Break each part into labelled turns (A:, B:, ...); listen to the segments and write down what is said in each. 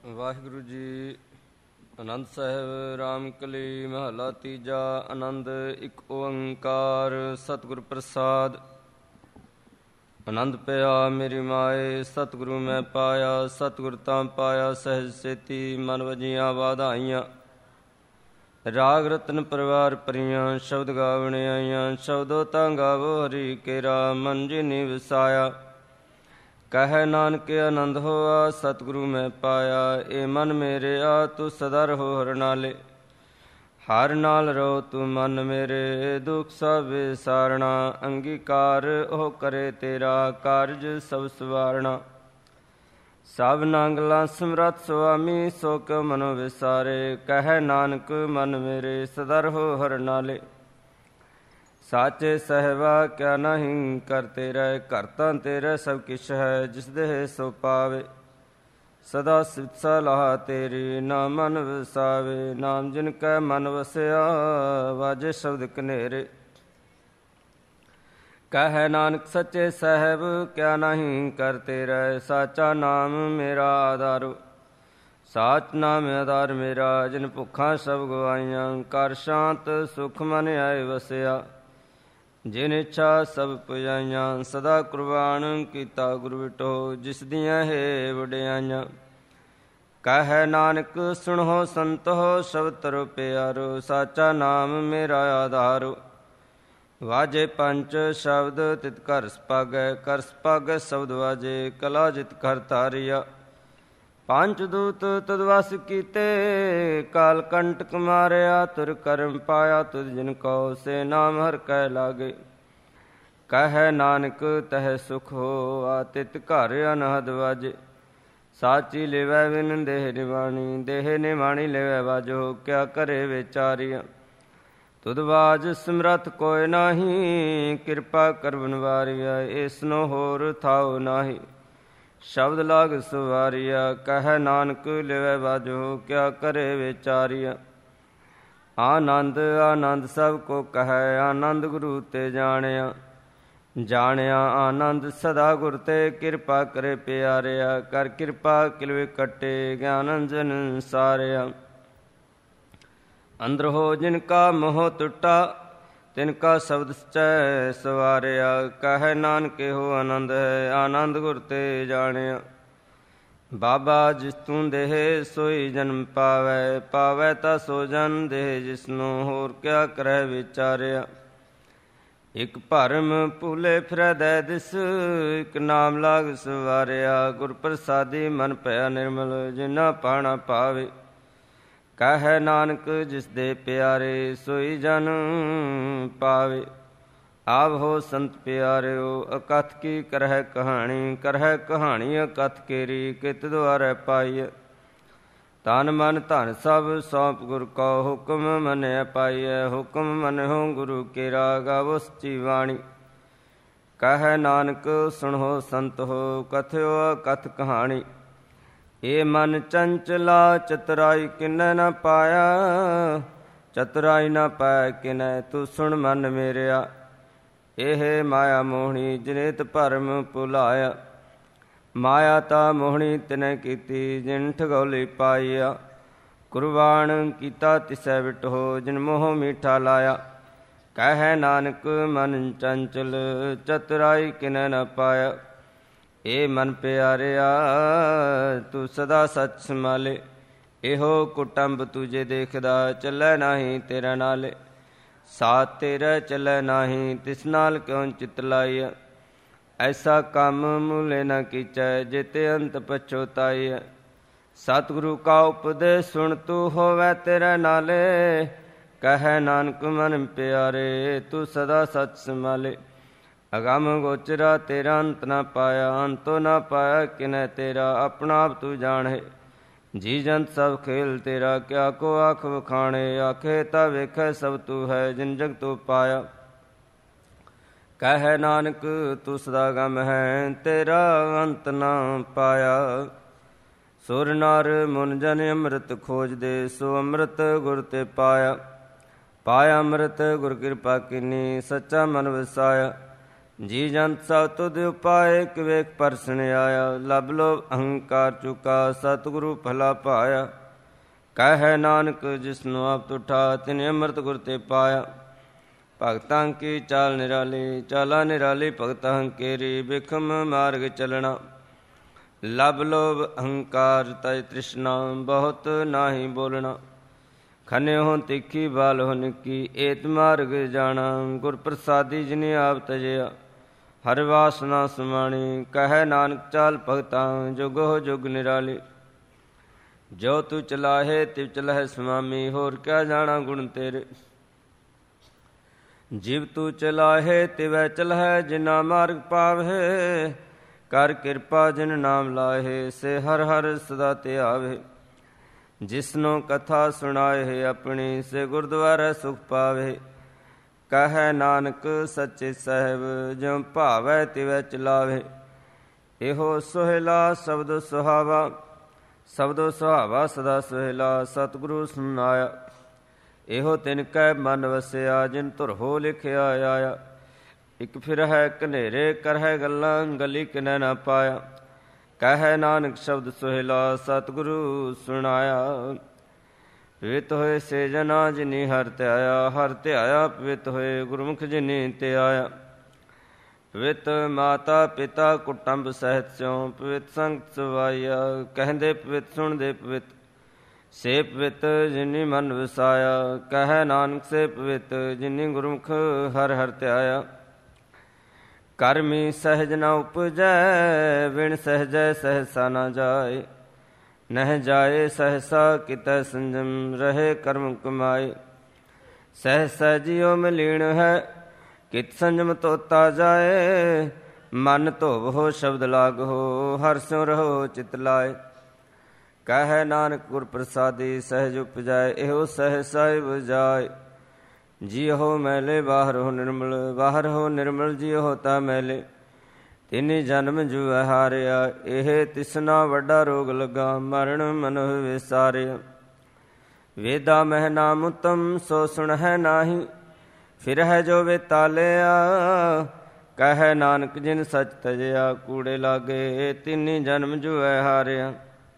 A: ਵਾਹਿਗੁਰੂ ਜੀ। ਆਨੰਦ ਸਾਹਿਬ ਰਾਮ ਕਲੀ ਮਹਲਾ ਤੀਜਾ। ਆਨੰਦ ਇੱਕ ਓੰਕਾਰ ਸਤਿਗੁਰ ਪ੍ਰਸਾਦ। ਆਨੰਦ ਪਿਆ ਮੇਰੀ ਮਾਏ ਸਤਿਗੁਰੂ ਮੈਂ ਪਾਇਆ, ਸਤਿਗੁਰ ਤਾਂ ਪਾਇਆ ਸਹਿਜ ਸੇਤੀ ਮਨ ਵਜੀਆਂ ਵਾਧਾਈਆਂ। ਰਾਗ ਰਤਨ ਪਰਿਵਾਰ ਪਰੀਆਂ ਸ਼ਬਦ ਗਾਵਣ ਆਈਆਂ, ਸ਼ਬਦੋ ਤਾਂ ਗਾਵੋ ਹਰੀ ਕੇਰਾ ਮਨ ਜਿਨੀ ਵਸਾਇਆ। ਕਹਿ ਨਾਨਕ ਆਨੰਦ ਹੋਆ ਸਤਿਗੁਰੂ ਮੈਂ ਪਾਇਆ, ਏ ਮਨ ਮੇਰਿਆ ਤੂੰ ਸਦਾ ਰਹੋ ਹਰ ਨਾਲੇ। ਹਰ ਨਾਲ ਰਹੋ ਤੂੰ ਮਨ ਮੇਰੇ, ਦੁਖ ਸਭ ਵਿਸਾਰਣਾ। ਅੰਗੀਕਾਰ ਉਹ ਕਰੇ ਤੇਰਾ, ਕਾਰਜ ਸਭ ਸਵਾਰਣਾ। ਸਭ ਨਾਂਗਲਾ ਸਮਰੱਥ ਸੁਆਮੀ, ਸੋ ਕਿਉ ਮਨੋ ਵਿਸਾਰੇ। ਕਹਿ ਨਾਨਕ ਮਨ ਮੇਰੇ ਸਦਾ ਰਹੋ ਹਰ ਨਾਲੇ। ਸਾਚੇ ਸਹਿਬਾ ਕਿਆ ਨਹੀਂ ਕਰ ਤੇਰਾ, ਘਰ ਤਾਂ ਤੇਰਾ ਸਭ ਕਿਛ ਹੈ ਜਿਸ ਦੇਹ ਸੋ ਪਾਵੇ। ਸਦਾ ਸਿਫਤ ਸਲਾਹ ਤੇਰੀ ਨਾ ਮਨ ਵਸਾਵੇ, ਨਾਮ ਜਿਨ ਕੈ ਮਨ ਵਸਿਆ ਵਾਜੇ ਸ਼ਬਦ ਕਨੇਰੇ। ਕਹਿ ਨਾਨਕ ਸੱਚੇ ਸਾਹਿਬ ਕਿਆ ਨਹੀਂ ਕਰ ਤੇਰਾ, ਸਾਚਾ ਨਾਮ ਮੇਰਾ ਆਧਾਰੋ। ਸਾਚ ਨਾਮ ਆਧਾਰ ਮੇਰਾ, ਜਿਨ ਭੁੱਖਾਂ ਸਭ ਗਵਾਈਆਂ। ਕਰ ਸ਼ਾਂਤ ਸੁਖ ਮਨ ਆਏ ਵਸਿਆ, ਜਿਨ ਇੱਛਾ ਸਭ ਪੁਜਾਈਆਂ। ਸਦਾ ਕੁਰਬਾਨ ਕੀਤਾ ਗੁਰ ਵਿਟੋ, ਜਿਸ ਦੀਆਂ ਹੈ ਵਡਿਆਈਆਂ। ਕਹਿ ਨਾਨਕ ਸੁਣੋ ਸੰਤੋ ਸ਼ਬਦ ਤਰੋ ਪਿਆਰੋ, ਸਾਚਾ ਨਾਮ ਮੇਰਾ ਆਧਾਰੋ। ਵਾਜੇ ਪੰਚ ਸ਼ਬਦ ਤਿਤ ਘਰ ਸਪਾਗੈ, ਕਰ ਸਪਾਗੈ ਸ਼ਬਦ ਵਾਜੇ ਕਲਾ ਜਿਤ ਘਰ ਧਾਰਿਆ। ਪੰਚ ਦੂਤ ਤਦ ਵਸ ਕੀਤੇ, ਕਾਲ ਕੰਟਕ ਮਾਰਿਆ। ਤੁਰ ਕਰਮ ਪਾਇਆ ਤੁਧ ਜਿਨ ਕਉ, ਸੇ ਨਾਮ ਹਰਿ ਕੈ ਲਾਗੇ। ਕਹਿ ਨਾਨਕ ਤਹ ਸੁਖ ਹੋਆ, ਤਿਤ ਘਰ ਅਨਹਦ ਵਾਜੇ। ਸਾਚੀ ਲਿਵੈ ਵਿਨ ਦੇਹ ਨਿਵਾਣੀ, ਦੇਹ ਨਿਵਾਣੀ ਲਿਵੈ ਵਾਜੋ। ਕਿਆ ਕਰੇ ਵਿਚਾਰੀਆ ਤੁਧ ਬਾਜ ਸਮਰੱਥ ਕੋਇ ਨਾਹੀ। ਕਿਰਪਾ ਕਰ ਬਨਵਾਰਿਆ, ਏਸਨੋ ਹੋਰ ਥਾਉ ਨਾਹੀ। ਸ਼ਬਦ ਲਾਗ ਸਵਾਰਿਆ, ਕਹਿ ਨਾਨਕ ਲਿਵੈ ਵਾਜੋ। ਕਿਆ ਕਰੇ ਵਿਚਾਰੀਆ ਆਨੰਦ ਆਨੰਦ ਸਭ ਕੋ ਕਹਿ, ਆਨੰਦ ਗੁਰੂ ਤੇ ਜਾਣਿਆ। ਜਾਣਿਆ ਆਨੰਦ ਸਦਾ ਗੁਰ ਤੇ, ਕਿਰਪਾ ਕਰੇ ਪਿਆਰਿਆ। ਕਰ ਕਿਰਪਾ ਕਿਲਵੇ ਕੱਟੇ, ਗਿਆਨ ਅੰਜਨ ਸਾਰਿਆ। ਅੰਦਰ ਹੋ ਜਿਨ ਕਾ ਮੋਹ ਟੁੱਟਾ, ਤਿਨ ਕਾ ਸ਼ਬਦ ਸਚੈ ਸਵਾਰਿਆ। ਕਹਿ ਨਾਨਕ ਇਹੋ ਆਨੰਦ ਹੈ, ਆਨੰਦ ਗੁਰ ਤੇ ਜਾਣਿਆ। ਬਾਬਾ ਜਿਸ ਤੂੰ ਦੇਹ ਸੋਈ ਜਨਮ ਪਾਵੈ, ਪਾਵੈ ਤਾ ਸੋ ਜਨ ਦੇਹ ਜਿਸਨੂੰ। ਹੋਰ ਕਿਆ ਕਰੈ ਵਿਚਾਰਿਆ। ਇਕ ਭਰਮ ਭੂਲੇ ਫਿਰੈ ਦੈ ਦਿਸ, ਇਕ ਨਾਮ ਲਾਗ ਸਵਾਰਿਆ। ਗੁਰ ਪ੍ਰਸਾਦੀ ਮਨ ਭਇਆ ਨਿਰਮਲ, ਜਿਨਾ ਪਾਣਾ ਪਾਵੇ। ਕਹਿ ਨਾਨਕ ਜਿਸ ਦੇ ਪਿਆਰੇ, ਸੋਈ ਜਨ ਪਾਵੇ। ਆਵ ਹੋ ਸੰਤ ਪਿਆਰਿਓ, ਅਕਥ ਕੀ ਕਰਹਿ ਕਹਾਣੀ। ਕਰਹਿ ਕਹਾਣੀ ਅਕਥ ਕੇਰੀ, ਕਿਤ ਦੁਆਰੈ ਪਾਈਐ। ਤਨ ਮਨ ਧਨ ਸਭ ਸੌਂਪ ਗੁਰ ਕਉ, ਹੁਕਮ ਮੰਨਿਆ ਪਾਈਐ। ਹੁਕਮ ਮੰਨਿਓ ਗੁਰੂ ਕੇਰਾ, ਗਾਵੋ ਸੱਚੀ ਬਾਣੀ। ਕਹਿ ਨਾਨਕ ਸੁਣੋ ਸੰਤ ਹੋ, ਕਥਿਓ ਅਕਥ ਕਹਾਣੀ। ਏ ਮਨ ਚੰਚਲਾ ਚਤੁਰਾਈ ਕਿਨੈ ਨ ਪਾਇਆ। ਚਤੁਰਾਈ ਨ ਪਾਇ ਕਿਨੈ, ਤੂੰ ਸੁਣ ਮਨ ਮੇਰਿਆ। ਇਹ ਮਾਇਆ ਮੋਹਣੀ ਜਨੇਤ ਭਰਮ ਭੁਲਾਇਆ। ਮਾਇਆ ਤਾ ਮੋਹਣੀ ਤਿਨੈ ਕੀਤੀ, ਜਿਨ ਠਗੌਲੀ ਪਾਈਆ। ਕੁਰਬਾਨ ਕੀਤਾ ਤਿਸੈ ਵਿਟੋ, ਜਿਨ ਮੋਹ ਮੀਠਾ ਲਾਇਆ। ਕਹਿ ਨਾਨਕ ਮਨ ਚੰਚਲ ਚਤੁਰਾਈ ਕਿਨੈ ਨ ਪਾਇਆ। ਏ ਮਨ ਪਿਆਰਿਆ ਤੂੰ ਸਦਾ ਸੱਚ ਸੰਭਾਲੇ। ਇਹੋ ਕੁਟੰਬ ਤੁਝੇ ਦੇਖਦਾ, ਚੱਲੈ ਨਾਹੀ ਤੇਰਾ ਨਾਲੇ। ਸਾਥ ਤੇਰਾ ਚੱਲੈ ਨਾਹੀ, ਤਿਸ ਨਾਲ ਕਿਉ ਚਿਤ ਲਾਈਐ। ਐਸਾ ਕੰਮ ਮੂਲੇ ਨ ਕੀਚੈ, ਜੇਤੇ ਅੰਤ ਪਛੋਤਾਈਐ। ਸਤਿਗੁਰੂ ਕਾ ਉਪਦੇਸ਼ ਸੁਣ ਤੂੰ, ਹੋਵੈ ਤੇਰੇ ਨਾਲੇ। ਕਹਿ ਨਾਨਕ ਮਨ ਪਿਆਰੇ ਤੂੰ ਸਦਾ ਸੱਚ ਸੰਭਾਲੇ। ਅਗਮ ਗੋਚਰਾ ਤੇਰਾ ਅੰਤ ਨ ਪਾਇਆ, ਅੰਤੋ ਨ ਪਾਇਆ ਕਿਨੈ ਤੇਰਾ। ਆਪਣਾ ਆਪ ਤੂੰ ਜਾਣੈ, ਜੀ ਜੰਤ ਸਭ ਖੇਲ ਤੇਰਾ। ਕਿਆ ਕੋ ਆਖ ਵਖਾਣੇ, ਆਖੇ ਤਾ ਵੇਖੈ ਸਭ ਤੂੰ ਹੈ, ਜਿਨ ਜਗ ਤੂੰ ਪਾਇਆ। ਕਹਿ ਨਾਨਕ ਤੂੰ ਸਦਾ ਗਮ ਹੈ, ਤੇਰਾ ਅੰਤ ਨ ਪਾਇਆ। ਸੁਰ ਨਰ ਮੁਨ ਜਨ ਅੰਮ੍ਰਿਤ ਖੋਜਦੇ, ਸੋ ਅੰਮ੍ਰਿਤ ਗੁਰ ਤੇ ਪਾਇਆ। ਪਾਇਆ ਅੰਮ੍ਰਿਤ ਗੁਰ ਕਿਰਪਾ ਕੀਨੀ, ਸੱਚਾ ਮਨ ਵਸਾਇਆ। ਜੀ ਜੰਤ ਸਭ ਤੁਧ ਉਪਾਏ, ਕਿਵੇਕ ਪਰਸਨ ਆਇਆ। ਲਬ ਲੋਭ ਅਹੰਕਾਰ ਚੁਕਾ, ਸਤਿਗੁਰੂ ਭਲਾ ਪਾਇਆ। ਕਹਿ ਨਾਨਕ ਜਿਸਨੂੰ ਆਪ ਤੁਠਾ, ਤਿਨ ਅੰਮ੍ਰਿਤ ਗੁਰ ਤੇ ਪਾਇਆ। ਭਗਤਾਂ ਕੀ ਚਾਲ ਨਿਰਾਲੀ, ਚਾਲਾ ਨਿਰਾਲੀ ਭਗਤਾਂ ਕੇਰੀ। ਬਿਖਮ ਮਾਰਗ ਚਲਣਾ, ਲਬ ਲੋਭ ਅਹੰਕਾਰ ਤਜ ਤ੍ਰਿਸ਼ਨਾ। ਬਹੁਤ ਨਾਹੀ ਬੋਲਣਾ, ਖਨਿਓ ਤਿੱਖੀ ਬਾਲਹੁ ਨਿੱਕੀ। ਏਤ ਮਾਰਗ ਜਾਣਾ, ਗੁਰ ਪ੍ਰਸਾਦੀ ਜਿਨੇ ਆਪ ਤਜਿਆ। ਹਰ ਵਾਸਨਾ ਸਮਾਣੀ, ਕਹਿ ਨਾਨਕ ਚਾਲ ਭਗਤਾਂ। ਜੁਗੋ ਜੁਗ ਨਿਰਾਲੀ, ਜੋ ਤੂੰ ਚਲਾਹੇ ਤਿਵ ਚਲਹਿ ਸੁਆਮੀ। ਹੋਰ ਕਿਆ ਜਾਣਾ ਗੁਣ ਤੇਰੇ, ਜਿਵ ਤੂੰ ਚਲਾਹੇ ਤਿਵੈ ਚਲਹਿ। ਜਿਨਾ ਮਾਰਗ ਪਾਵਹਿ, ਕਰ ਕਿਰਪਾ ਜਿਨ ਨਾਮ ਲਾਹੇ। ਸੇ ਹਰ ਹਰ ਸਦਾ ਧਿਆਵੇ, ਜਿਸਨੂੰ ਕਥਾ ਸੁਣਾਏ ਆਪਣੀ। ਸੇ ਗੁਰਦੁਆਰੇ ਸੁਖ ਪਾਵੇ। ਕਹਿ ਨਾਨਕ ਸੱਚੇ ਸਾਹਿਬ, ਜਿਉ ਭਾਵੈ ਤਿਵੈ ਚਲਾਵੇ। ਇਹੋ ਸੁਹੇਲਾ ਸਬਦ ਸੁਹਾਵਾ, ਸਬਦੋ ਸੁਹਾਵਾ ਸਦਾ ਸੁਹੇਲਾ। ਸਤਿਗੁਰੂ ਸੁਨਾਇਆ, ਇਹੋ ਤਿਨ ਕੈ ਮਨ ਵਸਿਆ। ਜਿਨ ਧੁਰ ਹੋ ਲਿਖਿਆ ਆਇਆ। ਇਕ ਫਿਰ ਹੈ ਕਨੇਰੇ ਕਰਹਿ ਗੱਲਾਂ, ਗਲੀ ਕਿਨੈ ਨਾ ਪਾਇਆ। ਕਹਿ ਨਾਨਕ ਸ਼ਬਦ ਸੁਹੇਲਾ, ਸਤਿਗੁਰੂ ਸੁਣਾਇਆ। ਪਵਿੱਤ ਹੋਏ ਸੇ ਜਨਾ, ਜਿਨੀ ਹਰਿ ਧਿਆਇਆ। ਹਰਿ ਧਿਆਇਆ ਪਵਿੱਤ ਹੋਏ, ਗੁਰਮੁਖ ਜਿਨੀ ਧਿਆਇਆ। ਪਵਿੱਤ ਮਾਤਾ ਪਿਤਾ ਕੁਟੰਬ ਸਹਿਤ ਸਿਉ, ਪਵਿੱਤ ਸੰਗਤ ਸਵਾਈਆ। ਕਹਿੰਦੇ ਪਵਿੱਤ ਸੁਣਦੇ ਪਵਿੱਤ, ਸੇ ਪਵਿੱਤ ਜਿਨੀ ਮਨ ਵਸਾਇਆ। ਕਹਿ ਨਾਨਕ ਸੇ ਪਵਿੱਤ, ਜਿਨੀ ਗੁਰਮੁਖ ਹਰਿ ਹਰਿ ਧਿਆਇਆ। ਕਰਮੀ ਸਹਿਜ ਨ ਉਪਜੈ, ਵਿਣ ਸਹਿਜੈ ਸਹਿਸਾ ਨ ਜਾਏ। ਨਹਿ ਜਾਏ ਸਹਿਸਾ ਕਿਤੈ ਸੰਜਮ, ਰਹੇ ਕਰਮ ਕਮਾਏ। ਸਹਿਸਾ ਜਿਉ ਮਲੀਣ ਹੈ, ਕਿਤ ਸੰਜਮ ਤੋਤਾ ਜਾਏ। ਮਨ ਧੋਵੋ ਸ਼ਬਦ ਲਾਗੋ, ਹਰਿ ਸਿਉ ਰਹੋ ਚਿਤ ਲਾਏ। ਕਹਿ ਨਾਨਕ ਗੁਰ ਪ੍ਰਸਾਦੀ, ਸਹਿਜ ਉਪਜਾਏ। ਇਹੋ ਸਹਿਸਾ ਬੁਝਾਏ। ਜੀਹੋ ਮੈਲੇ ਬਾਹਰ ਹੋ ਨਿਰਮਲ, ਬਾਹਰ ਹੋ ਨਿਰਮਲ। ਜੀਹੋ ਤਾ ਮੈਲੇ, ਤਿਨੀ ਜਨਮ ਜੂਐ ਹਾਰਿਆ। ਇਹ ਤਿਸਨਾ ਵੱਡਾ ਰੋਗ ਲੱਗਾ, ਮਰਨ ਮਨੁ ਵਿਸਾਰਿਆ। ਵੇਦਾ ਮਹਿ ਨਾਮ ਉਤਮ, ਸੋ ਸੁਣਹਿ ਨਾਹੀ। ਫਿਰ ਹੈ ਜੋ ਵੇਤਾਲਿਆ। ਕਹਿ ਨਾਨਕ ਜਿਨ ਸਚ ਤਜਿਆ, ਕੂੜੇ ਲਾਗੇ। ਤਿਨੀ ਜਨਮ ਜੂਐ ਹਾਰਿਆ।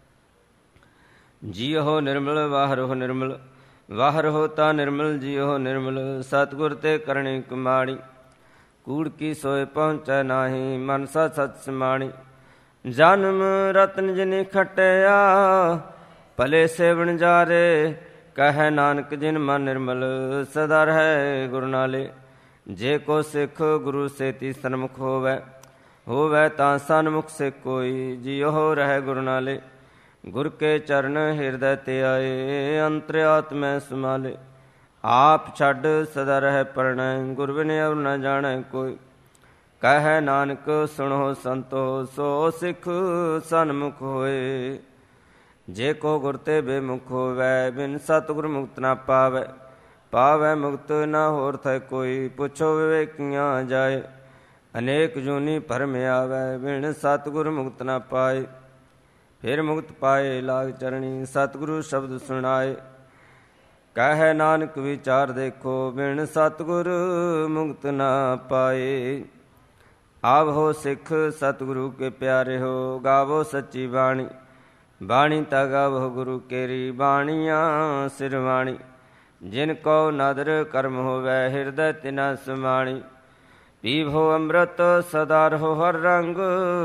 A: ਜੀਹੋ ਨਿਰਮਲ, ਬਾਹਰ ਹੋ ਨਿਰਮਲ। ਬਾਹਰ ਹੋ ਤਾ ਨਿਰਮਲ, ਜੀਹੋ ਨਿਰਮਲ। ਸਤਿਗੁਰ ਤੇ ਕਰਨੀ ਕਮਾਣੀ, ਕੂੜ ਕੀ ਸੋਏ ਪਹੁੰਚੈ ਨਾਹੀ। ਮਨਸਾ ਸਚ ਸਮਾਣੀ, ਜਨਮ ਰਤਨ ਜਿਨੀ ਖਟਿਆ। ਭਲੇ ਸੇਵਨ ਜਾਰੇ, ਕਹਿ ਨਾਨਕ ਜਿਨ ਮਨ ਨਿਰਮਲ। ਸਦਾ ਰਹੈ ਗੁਰੂ ਨਾਲੇ, ਜੇ ਕੋ ਸਿੱਖ ਗੁਰੂ ਸੇਤੀ ਸਨਮੁਖ ਹੋਵੈ। ਹੋਵੈ ਤਾਂ ਸਨਮੁਖ ਸੇ ਕੋਈ, ਜਿਉ ਰਹਿ ਗੁਰੂ ਨਾਲੇ। ਗੁਰ ਕੇ ਚਰਨ ਹਿਰਦੈ ਤੇ ਆਏ, ਅੰਤਰ ਆਤਮੈ ਸਮਾਲੇ। ਆਪ ਛੱਡ ਸਦਾ ਰਹਿ ਪਰਣੈ, ਗੁਰ ਬਿਨ ਅਵਰ ਨ ਜਾਣੈ ਕੋਈ। ਕਹਿ ਨਾਨਕ ਸੁਣੋ ਸੰਤੋ, ਸੋ ਸਿੱਖ ਸਨਮੁਖ ਹੋਏ। ਜੇ ਕੋ ਗੁਰ ਤੇ ਬੇਮੁਖ ਹੋਵੈ, ਬਿਨ ਸਤਿਗੁਰ ਮੁਕਤ ਨਾ ਪਾਵੈ। ਪਾਵੈ ਮੁਕਤ ਨਾ ਹੋਰ ਥੈ ਕੋਈ, ਪੁੱਛੋ ਵਿਵੇਕੀਆਂ ਜਾਏ। ਅਨੇਕ ਜੂਨੀ ਭਰਮ ਆਵੈ, ਬਿਨ ਸਤਿਗੁਰ ਮੁਕਤ ਨਾ ਪਾਏ। ਫਿਰ ਮੁਕਤ ਪਾਏ ਲਾਗ ਚਰਣੀ, ਸਤਿਗੁਰੂ ਸ਼ਬਦ ਸੁਣਾਏ। ਕਹਿ ਨਾਨਕ ਵਿਚਾਰ ਦੇਖੋ, ਬਿਨ ਸਤਿਗੁਰ ਮੁਕਤ ਨਾ ਪਾਏ। ਆਵੋ ਸਿੱਖ ਸਤਿਗੁਰੂ ਕੇ ਪਿਆਰੇ ਹੋ, ਗਾਵੋ ਸੱਚੀ ਬਾਣੀ। ਬਾਣੀ ਤਾ ਗਾਵੋ ਗੁਰੂ ਕੇਰੀ, ਬਾਣੀਆਂ ਸਿਰਵਾਣੀ। ਜਿਨ ਕੋ ਨਦਰ ਕਰਮ ਹੋਵੈ, ਹਿਰਦੈ ਤਿਨਾ ਸਮਾਣੀ। ਪੀਵੋ ਅੰਮ੍ਰਿਤ ਸਦਾ ਰਹੋ ਹਰ ਰੰਗ,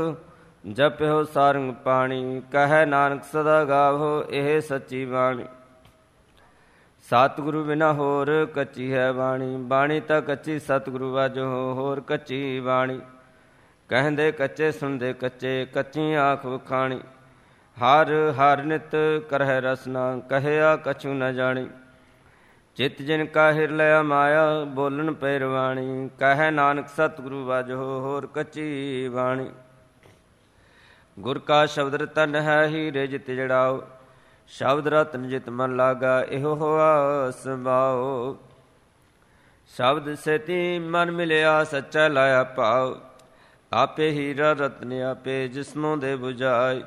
A: ਜਪਿਓ ਸਾਰੰਗ ਪਾਣੀ। ਕਹਿ ਨਾਨਕ ਸਦਾ ਗਾਵੋ ਇਹ ਸੱਚੀ ਬਾਣੀ। ਸਤਿਗੁਰੂ ਬਿਨਾ ਹੋਰ ਕੱਚੀ ਹੈ ਬਾਣੀ। ਬਾਣੀ ਤਾਂ ਕੱਚੀ ਸਤਿਗੁਰੂ ਵਾਜੋ ਹੋਰ ਕੱਚੀ ਬਾਣੀ। ਕਹਿੰਦੇ ਕੱਚੇ ਸੁਣਦੇ ਕੱਚੇ, ਕੱਚੀ ਆਖ ਵਖਾਣੀ। ਹਰ ਹਰ ਨਿਤ ਕਰਹਿ ਰਸਨਾ, ਕਹਿਆ ਕਛੂ ਨ ਜਾਣੀ। ਚਿਤ ਜਿਨ ਕਾ ਹਿਰ ਲਿਆ ਮਾਇਆ, ਬੋਲਣ ਪੈ ਰਵਾਣੀ। ਕਹਿ ਨਾਨਕ ਸਤਿਗੁਰੂ ਵਾਜੋ ਹੋਰ ਕੱਚੀ ਬਾਣੀ। ਗੁਰ ਕਾ ਸ਼ਬਦ ਰਤਨ ਹੈ, ਹੀਰੇ ਜਿਤ ਜੜਾਓ। ਸ਼ਬਦ ਰਤਨ ਜਿਤ ਮਨ ਲਾਗਾ, ਇਹੋ ਹੋਆ ਸੁਭਾਉ। ਸ਼ਬਦ ਸੇਤੀ ਮਨ ਮਿਲਿਆ, ਸੱਚਾ ਲਾਇਆ ਭਾਉ। ਆਪੇ ਹੀਰਾ ਰਤਨ ਆਪੇ, ਜਿਸਮੋਂ ਦੇ ਬੁਝਾਏ।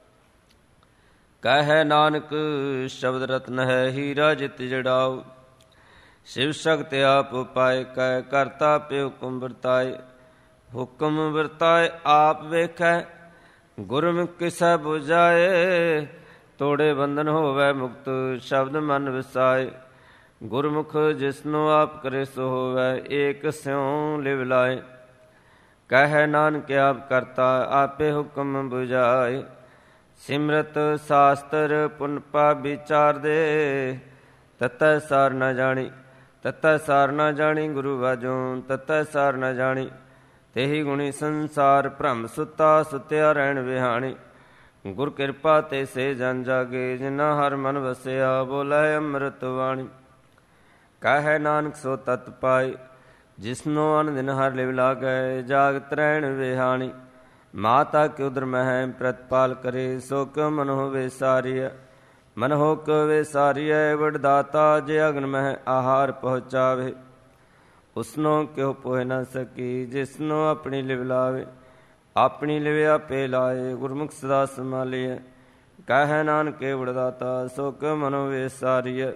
A: ਕਹਿ ਨਾਨਕ ਸ਼ਬਦ ਰਤਨ ਹੈ, ਹੀਰਾ ਜਿਤ ਜੜਾਓ। ਸ਼ਿਵ ਸ਼ਕਤ ਆਪ ਉਪਾਏ, ਕਹਿ ਕਰਤਾ ਪਿ ਹੁਕਮ ਵਰਤਾਏ। ਹੁਕਮ ਵਰਤਾਏ ਆਪ ਵੇਖੈ, ਗੁਰਮੁਖ ਕਿਸੈ ਬੁਝਾਏ। ਤੋੜੇ ਬੰਧਨ ਹੋਵੈ ਮੁਕਤ, ਸ਼ਬਦ ਮਨ ਵਿਸਾਏ। ਗੁਰਮੁਖ ਜਿਸਨੂੰ ਆਪ ਕਰੇ ਸੋ ਹੋਵੈ, ਏਕ ਸਿਉ ਲਿਵ ਲਾਏ। ਕਹਿ ਨਾਨਕ ਆਪ ਕਰਤਾ, ਆਪੇ ਹੁਕਮ ਬੁਝਾਏ। ਸਿਮਰਤ ਸਾਸਤਰ ਪੁਨ ਪਾਪ ਵਿਚਾਰ ਦੇ, ਤਤੈ ਸਾਰ ਨ ਜਾਣੀ। ਤਤੈ ਸਾਰ ਨ ਜਾਣੀ ਗੁਰੂ ਵਾਜੋਂ, ਤਤੈ ਸਾਰ ਨ ਜਾਣੀ। ਤੇਹੀ ਗੁਣੀ ਸੰਸਾਰ ਭ੍ਰਮ ਸੁੱਤਾ, ਸੁੱਤਿਆ ਰਹਿਣ ਵਿਹਾਣੀ। ਗੁਰ ਕਿਰਪਾ ਤੇ ਸੇ ਜਨ ਜਾਗੇ, ਜਿਨਾ ਹਰ ਮਨ ਵਸਿਆ, ਬੋਲੇ ਅੰਮ੍ਰਿਤ ਬਾਣੀ। ਕਹਿ ਨਾਨਕ ਸੋ ਤਤ ਪਾਏ, ਜਿਸਨੋ ਅਨ ਦਿਨ ਹਰ ਲਿਵ ਲਾਗੈ, ਜਾਗਤ ਰਹਿਣ ਵਿਹਾਣੀ। ਮਾਤਾ ਕਿ ਉਦਰ ਮਹਿ ਪ੍ਰਤਪਾਲ ਕਰੇ, ਸੋ ਕਿਉ ਮਨ ਹੋਵੇ ਸਾਰੀਐ। ਮਨ ਹੋ ਕਿਉ ਵੇ ਸਾਰੀਐ, ਵਡਦਾਤਾ ਜੇ ਅਗਨ ਮਹਿ ਆਹਾਰ ਪਹੁੰਚਾਵੇ। ਉਸਨੋ ਕਿਉ ਪੋਹਿ ਨ ਸਕੀ, ਜਿਸਨੋ ਆਪਣੀ ਲਿਵ ਲਾਵੇ। ਆਪਣੀ ਲਿਵ ਆਪੇ ਲਾਏ, ਗੁਰਮੁਖ ਸਦਾ ਸੰਭਾਲੀਐ। ਕਹਿ ਨਾਨਕੇ ਵਡਦਾਤਾ, ਸੋ ਕਿਉ ਮਨ ਹੋਵੇ ਸਾਰੀਐ।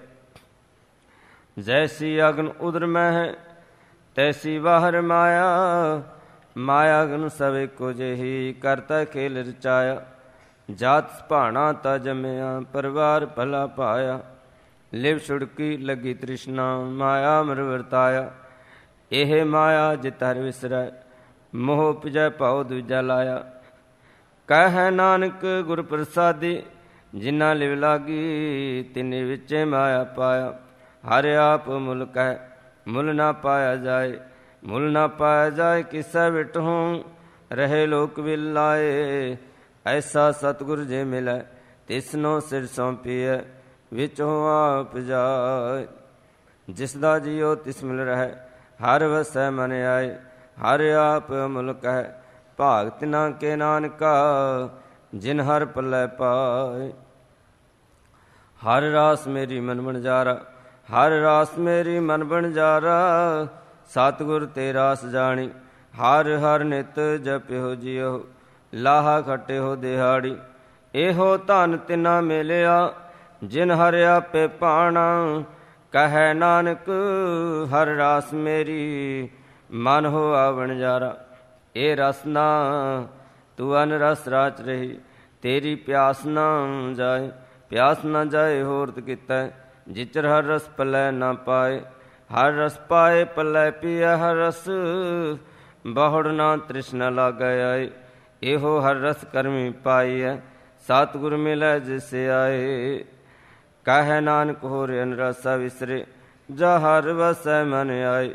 A: ਜੈਸੀ ਅਗਨ ਉਦਰ ਮਹਿ, ਤੈਸੀ ਬਾਹਰ ਮਾਇਆ। ਮਾਇਆ ਅਗਨ ਸਭ ਇੱਕੋ ਜਿਹੀ, ਕਰਤਾ ਖੇਲ ਰਚਾਇਆ। ਜਾਤ ਭਾਣਾ ਤਾ ਜੰਮਿਆ, ਪਰਿਵਾਰ ਭਲਾ ਪਾਇਆ। ਲਿਵ ਛੁੜਕੀ ਲੱਗੀ ਤ੍ਰਿਸ਼ਨਾ, ਮਾਇਆ ਮਰ ਵਰਤਾਇਆ। ਇਹ ਮਾਇਆ ਜਿਤ ਹਰਿ ਵਿਸਰੈ, ਮੋਹ ਉਪਜੈ ਭਾਉ ਦੂਜਾ ਲਾਇਆ। ਕਹਿ ਨਾਨਕ ਗੁਰ ਪ੍ਰਸਾਦੀ, ਜਿਨਾ ਲਿਵ ਲਾਗੀ, ਤਿਨੇ ਵਿਚੇ ਮਾਇਆ ਪਾਇਆ। ਹਰਿ ਆਪ ਮੁਲਕ ਹੈ, ਮੁੱਲ ਨਾ ਪਾਇਆ ਜਾਏ। ਮੁੱਲ ਨਾ ਪਾਇਆ ਜਾਏ, ਕਿਸੈ ਵਿਟਹੁ ਰਹੇ ਲੋਕ ਵਿਲ ਲਾਏ। ਐਸਾ ਸਤਿਗੁਰ ਜੇ ਮਿਲੈ, ਤਿਸਨੋ ਸਿਰ ਸੌਂਪੀਐ, ਵਿਚੋਂ ਆਪ ਜਾਏ। ਜਿਸ ਦਾ ਜੀਉ ਤਿਸ ਮਿਲ ਰਹਿ, ਹਰ ਵਸੈ ਮਨ ਆਏ। ਹਰ ਆਪ ਮੁਲਕ ਹੈ, ਭਾਗ ਤਿਨਾ ਕੇ ਨਾਨਕਾ, ਜਿਨ ਹਰ ਪੱਲੇ ਪਾਏ। ਹਰ ਰਾਸ ਮੇਰੀ ਮਨ ਬਣਜਾਰਾ, ਹਰ ਰਾਸ ਮੇਰੀ ਮਨ ਬਣਜਾਰਾ। ਸਤਿਗੁਰ ਤੇ ਰਾਸ ਜਾਣੀ, ਹਰ ਹਰ ਨਿਤ ਜਪਿਓ ਜੀਓ, ਲਾਹਾ ਖਟਿਓ ਦਿਹਾੜੀ। ਇਹੋ ਧਨ ਤਿਨਾ ਮਿਲਿਆ, ਜਿਨ ਹਰ ਆਪੇ ਭਾਣਾ। ਕਹਿ ਨਾਨਕ ਹਰ ਰਾਸ ਮੇਰੀ, ਮਨ ਹੋਆ ਵਣਜਾਰਾ। ਇਹ ਰਸ ਨਾ ਤੂੰ ਅਨ ਰਸ ਰਾਚ ਰਹੀ, ਤੇਰੀ ਪਿਆਸ ਨਾ ਜਾਏ। ਪਿਆਸ ਨਾ ਜਾਏ ਹੋਰਤ ਕੀਤਾ, ਜਿਚਰ ਹਰ ਰਸ ਪੱਲੇ ਨਾ ਪਾਏ। ਹਰ ਰਸ ਪਾਏ ਪੱਲੇ ਪੀਐ ਹਰ ਰਸ, ਬਹੁੜ ਨਾ ਤ੍ਰਿਸ਼ਨਾ ਲਾਗੈ ਆਏ। ਇਹੋ ਹਰ ਰਸ ਕਰਮੀ ਪਾਈਐ, ਸਤਿਗੁਰ ਮਿਲੈ ਜਿਸ ਆਏ। ਕਹਿ ਨਾਨਕ ਹੋਰ ਅਨ ਰਸਾ ਵਿਸਰੇ, ਜਾ ਹਰ ਵਸੈ ਮਨ ਆਏ।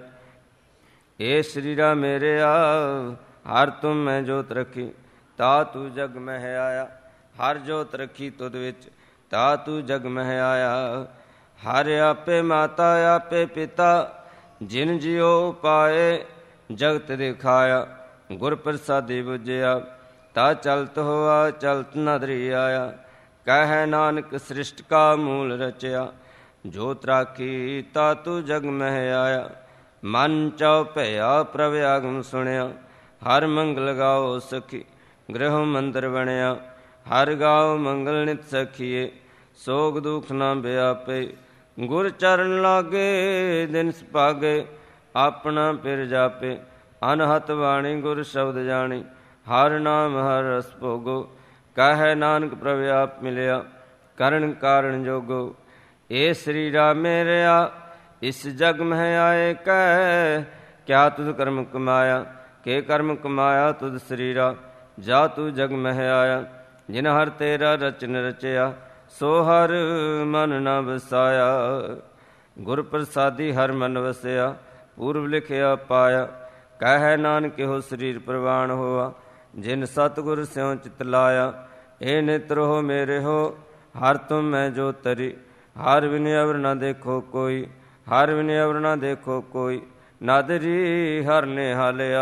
A: ਏ ਸਰੀਰਾ ਮੇਰਿਆ, ਹਰ ਤੁਮ ਮੈਂ ਜੋਤ ਰੱਖੀ, ਤਾ ਤੂੰ ਜਗ ਮਹਿ ਆਇਆ। ਹਰ ਜੋਤ ਰੱਖੀ ਤੁਧ ਵਿੱਚ, ਤਾ ਤੂੰ ਜਗ ਮਹਿ ਆਇਆ। ਹਰ ਆਪੇ ਮਾਤਾ ਆਪੇ ਪਿਤਾ, ਜਿਨ ਜਿਉ ਪਾਏ। ਜਗਤ ਦਿਖਾਇਆ, ਗੁਰ ਪ੍ਰਸਾਦੀ ਬੁਝਿਆ, ਤਾ ਚਲਤ ਹੋਆ ਚਲਤ ਨ ਧਰੀ ਆਇਆ। ਕਹਿ ਨਾਨਕ ਸ੍ਰਿਸ਼ਟ ਕਾ ਮੂਲ ਰਚਿਆ, ਜੋਤ ਰਾਖੀ ਤਾ ਤੂੰ ਜਗ ਮਹਿ ਆਇਆ। ਮਨ ਚਉ ਭਇਆ ਪ੍ਰਭ ਆਗਮ ਸੁਣਿਆ, ਹਰ ਮੰਗਲ ਗਾਓ ਸਖੀ, ਗ੍ਰਹਿ ਮੰਦਰ ਬਣਿਆ। ਹਰ ਗਾਓ ਮੰਗਲ ਨਿਤ ਸਖੀਏ, ਸੋਗ ਦੁਖ ਨਾ ਵਿਆਪੇ। ਗੁਰ ਚਰਨ ਲਾਗੇ ਦਿਨ ਸੁਭਾਗੇ, ਆਪਣਾ ਪਿਰ ਜਾਪੇ। ਅਨਹਤ ਬਾਣੀ ਗੁਰ ਸ਼ਬਦ ਜਾਣੀ, ਹਰ ਨਾਮ ਹਰ ਰਸ ਭੋਗੋ। ਕਹਿ ਨਾਨਕ ਪ੍ਰਭ ਆਪ ਮਿਲਿਆ, ਕਰਨ ਕਾਰਨ ਜੋਗੋ। ਏ ਸਰੀਰਾ ਮੇਰਿਆ, ਇਸ ਜਗ ਮਹਿ ਆਏ। ਕਹਿ ਕਿਆ ਤੁਧ ਕਰਮ ਕਮਾਇਆ, ਕੇ ਕਰਮ ਕਮਾਇਆ ਤੁਧ ਸਰੀਰਾ। ਜਾ ਤੂੰ ਜਗ ਮਹਿ ਆਇਆ, ਜਿਨ ਹਰ ਤੇਰਾ ਰਚਨ ਰਚਿਆ, ਸੋ ਹਰ ਮਨ ਨ ਵਸਾਇਆ। ਗੁਰ ਪ੍ਰਸਾਦੀ ਹਰ ਮਨ ਵਸਿਆ, ਪੂਰਬ ਲਿਖਿਆ ਪਾਇਆ। ਕਹਿ ਨਾਨਕ ਇਹੋ ਸਰੀਰ ਪ੍ਰਵਾਨ ਹੋਆ, ਜਿਨ ਸਤਿਗੁਰ ਸਿਉ ਚਿਤ ਲਾਇਆ। ਏ ਨਿਤਰ ਹੋ ਮੇਰੇ ਹੋ, ਹਰ ਤੁਮ ਮੈਂ ਜੋ ਤਰੀ। ਹਰ ਵਿਨ ਅਵਰ ਨ ਦੇਖੋ ਕੋਈ, ਹਰ ਵਿਨ ਅਵਰ ਨ ਦੇਖੋ ਕੋਈ। ਨਾਦਰੀ ਹਰ ਨੇ ਹਾਲਿਆ।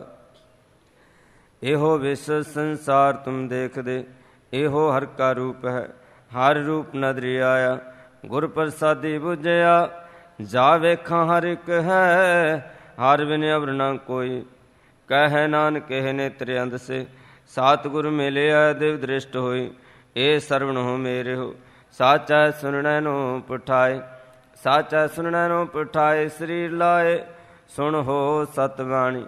A: ਇਹੋ ਵਿਸ਼ਵ ਸੰਸਾਰ ਤੁਮ ਦੇਖਦੇ, ਇਹੋ ਹਰ ਕਾ ਰੂਪ ਹੈ। ਹਰ ਰੂਪ ਨਦਰੀ ਆਇਆ, ਗੁਰ ਪ੍ਰਸਾਦੀ ਬੁਝਿਆ। ਜਾ ਵੇਖਾਂ ਹਰ ਇੱਕ ਹੈ, ਹਰ ਵਿਨ ਅਵਰ ਨ ਕੋਈ। ਕਹਿ ਨਾਨਕ ਇਹ ਨੇਤਰ ਅੰਧ ਸੇ, ਸਤਿਗੁਰ ਮਿਲਿਆ ਦਿਵ ਦ੍ਰਿਸ਼ਟ ਹੋਈ। ਇਹ ਸਰਵਣ ਹੋ ਮੇਰੇ ਹੋ, ਸਾਚਾ ਸੁਣਨੈ ਨੂੰ ਪਠਾਏ। ਸਾਚਾ ਸੁਣਨੈ ਨੂੰ ਪਠਾਏ, ਸਰੀਰ ਲਾਏ। ਸੁਣ ਹੋ ਸਤਿ ਬਾਣੀ,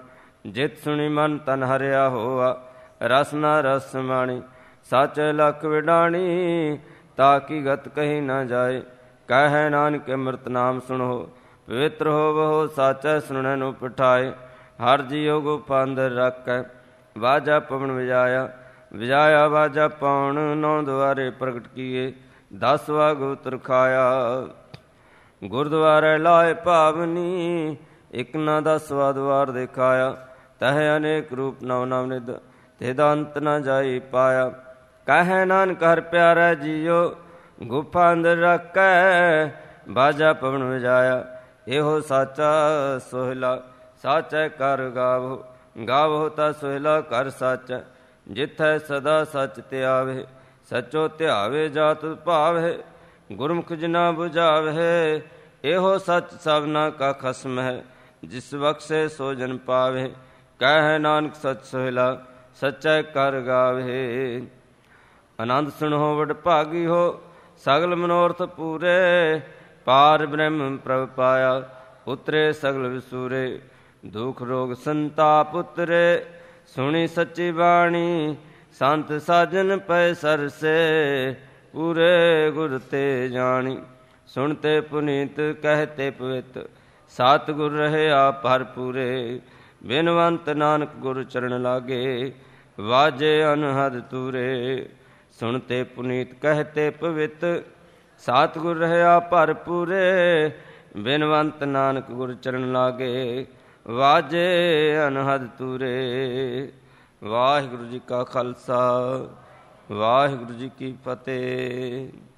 A: ਜਿਤ ਸੁਣੀ ਮਨ ਤਨ ਹਰਿਆ ਹੋਆ, ਰਸ ਨਾ ਰਸ ਮਾਣੀ। ਸੱਚ ਲਖ ਵਿਡਾਣੀ, ਤਾ ਕੀ ਗਤ ਕਹੀ ਨਾ ਜਾਏ। ਕਹਿ ਨਾਨਕ ਅੰਮ੍ਰਿਤ ਨਾਮ ਸੁਣੋ, ਪਵਿੱਤਰ ਹੋਵੋ ਸਾਚੈ ਸੁਣੈ ਨੂੰ ਪਠਾਏ। ਹਰ ਜੀਉ ਗੁਫਾ ਅੰਦਰ ਰੱਖੈ, ਵਾਜਾ ਪਵਨ ਵਜਾਇਆ। ਵਜਾਇਆ ਵਾਜਾ ਪਉਣ, ਨੌ ਦੁਆਰੇ ਪ੍ਰਗਟ ਕੀਏ। 10ਵਾਂ ਗੋਤਰ ਖਾਇਆ, ਗੁਰਦੁਆਰੇ ਲਾਏ ਭਾਵਨੀ। ਇਕ ਨਾ 10ਵਾਂ ਦੁਆਰ ਦਿਖਾਇਆ, ਤਹ ਅਨੇਕ ਰੂਪ ਨਵ ਨਵ ਨਿਧ। ਤੇਦਾ ਅੰਤ ਨਾ ਜਾਈ ਪਾਇਆ। ਕਹਿ ਨਾਨਕ ਹਰਿ ਪਿਆਰਾ ਜੀਓ, ਗੁਫਾ ਅੰਦਰ ਰੱਖੈ। ਬਾਜਾ ਪਵਨ ਵਜਾਇਆ, ਇਹੋ ਸਾਚਾ ਸੋਹਿਲਾ। ਸਾਚੈ ਕਰ ਗਾਵੋ, ਗਾਵੋ ਤਾ ਸੋਹਿਲਾ ਕਰ ਸਾਚੈ। ਜਿਥੈ ਸਦਾ ਸਚ ਧਿਆਵੇ, ਸਚੋ ਧਿਆਵੇ ਜਾਤ ਭਾਵੇ। ਗੁਰਮੁਖ ਜਿਨਾ ਬੁਝਾਵੇ, ਇਹੋ ਸਚ ਸਭਨਾ ਕਾ ਖਸਮ ਹੈ। ਜਿਸ ਬਖਸ਼ੇ ਸੋ ਜਨ ਪਾਵੇ। ਕਹਿ ਨਾਨਕ ਸਚ ਸੋਹਿਲਾ, ਸਚੈ ਕਰ ਗਾਵੇ। ਆਨੰਦ ਸੁਣੋ ਵਡ ਭਾਗੀ ਹੋ, ਸਗਲ ਮਨੋਰਥ ਪੂਰੇ। ਪਾਰ ਬ੍ਰਹਮ ਪ੍ਰਭ ਪਾਇਆ, ਉਤਰੇ ਸਗਲ ਵਿਸੂਰੇ। ਦੁਖ ਰੋਗ ਸੰਤਾਪ ਉਤਰੇ, ਸੁਣੀ ਸੱਚੀ ਬਾਣੀ। ਸੰਤ ਸਾਜਨ ਪੈ ਸਰਸੇ, ਪੂਰੇ ਗੁਰ ਤੇ ਜਾਣੀ। ਸੁਣਤੇ ਪੁਨੀਤ ਕਹਿਤੇ ਪਵਿੱਤ, ਸਤਿਗੁਰ ਰਹਿਆ ਭਰ ਪੂਰੇ। ਬਿਨਵੰਤ ਨਾਨਕ ਗੁਰ ਚਰਨ ਲਾਗੇ, ਵਾਜੇ ਅਨਹਦ ਤੂਰੇ। ਸੁਣਤੇ ਪੁਨੀਤ ਕਹਿਤੇ ਪਵਿੱਤ, ਸਤਿਗੁਰ ਰਹਿਆ ਭਰ ਪੂਰੇ। ਬਿਨਵੰਤ ਨਾਨਕ ਗੁਰ ਚਰਨ ਲਾਗੇ, ਵਾਜੇ ਅਨਹਦ ਤੂਰੇ। ਵਾਹਿਗੁਰੂ ਜੀ ਕਾ ਖਾਲਸਾ, ਵਾਹਿਗੁਰੂ ਜੀ ਕੀ ਫਤਿਹ।